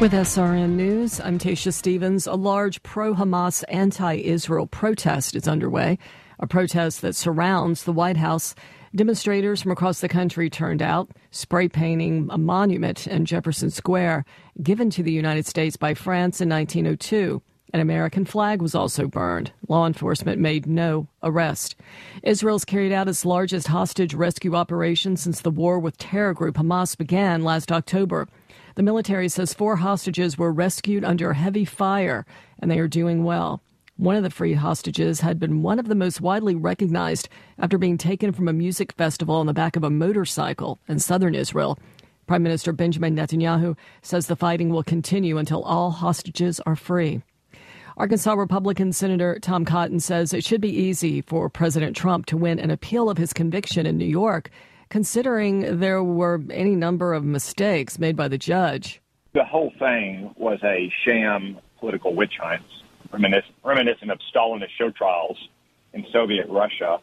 With SRN News, I'm Tasha Stevens. A large pro-Hamas, anti-Israel protest is underway, a protest that surrounds the White House. Demonstrators from across the country turned out, spray painting a monument in Jefferson Square given to the United States by France in 1902. An American flag was also burned. Law enforcement made no arrest. Israel's carried out its largest hostage rescue operation since the war with terror group Hamas began last October. The military says 4 hostages were rescued under heavy fire, and they are doing well. One of the freed hostages had been one of the most widely recognized after being taken from a music festival on the back of a motorcycle in southern Israel. Prime Minister Benjamin Netanyahu says the fighting will continue until all hostages are free. Arkansas Republican Senator Tom Cotton says it should be easy for President Trump to win an appeal of his conviction in New York, considering there were any number of mistakes made by the judge. The whole thing was a sham political witch hunt, reminiscent of Stalinist show trials in Soviet Russia.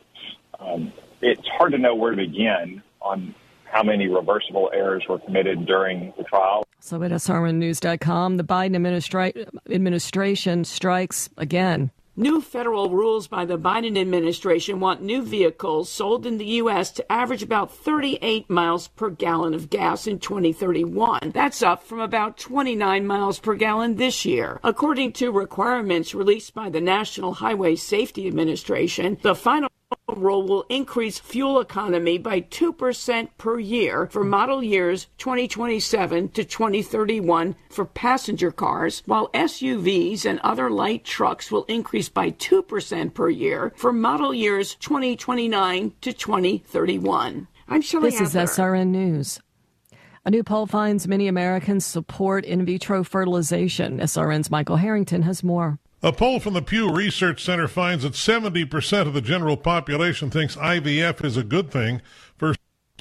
It's hard to know where to begin on how many reversible errors were committed during the trial. So at SRNnews.com, the Biden administration strikes again. New federal rules by the Biden administration want new vehicles sold in the U.S. to average about 38 miles per gallon of gas in 2031. That's up from about 29 miles per gallon this year. According to requirements released by the National Highway Safety Administration, the final rule will increase fuel economy by 2% per year for model years 2027 to 2031 for passenger cars, while SUVs and other light trucks will increase by 2% per year for model years 2029 to 2031. I'm Shelley This is SRN News. A new poll finds many Americans support in vitro fertilization. SRN's Michael Harrington has more. A poll from the Pew Research Center finds that 70% of the general population thinks IVF is a good thing, versus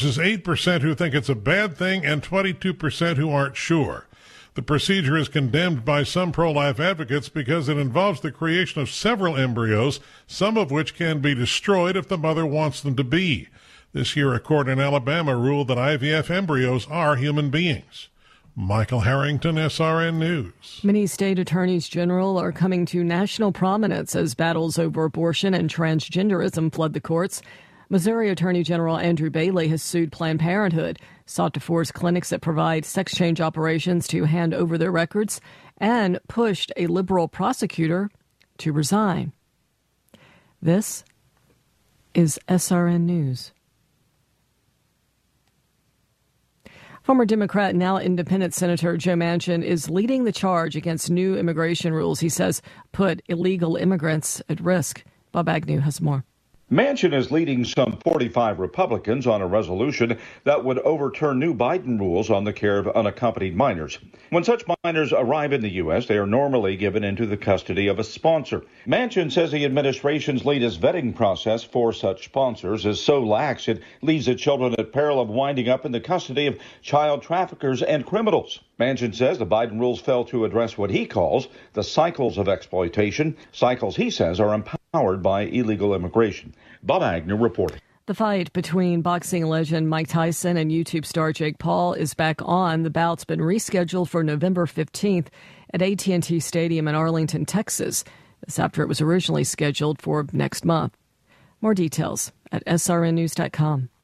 8% who think it's a bad thing and 22% who aren't sure. The procedure is condemned by some pro-life advocates because it involves the creation of several embryos, some of which can be destroyed if the mother wants them to be. This year, a court in Alabama ruled that IVF embryos are human beings. Michael Harrington, SRN News. Many state attorneys general are coming to national prominence as battles over abortion and transgenderism flood the courts. Missouri Attorney General Andrew Bailey has sued Planned Parenthood, sought to force clinics that provide sex change operations to hand over their records, and pushed a liberal prosecutor to resign. This is SRN News. Former Democrat, now independent Senator Joe Manchin is leading the charge against new immigration rules he says put illegal immigrants at risk. Bob Agnew has more. Manchin is leading some 45 Republicans on a resolution that would overturn new Biden rules on the care of unaccompanied minors. When such minors arrive in the U.S., they are normally given into the custody of a sponsor. Manchin says the administration's latest vetting process for such sponsors is so lax it leaves the children at peril of winding up in the custody of child traffickers and criminals. Manchin says the Biden rules fail to address what he calls the cycles of exploitation, cycles he says are empowered by illegal immigration. Bob Agnew reporting. The fight between boxing legend Mike Tyson and YouTube star Jake Paul is back on. The bout's been rescheduled for November 15th at AT&T Stadium in Arlington, Texas. This after it was originally scheduled for next month. More details at srnnews.com.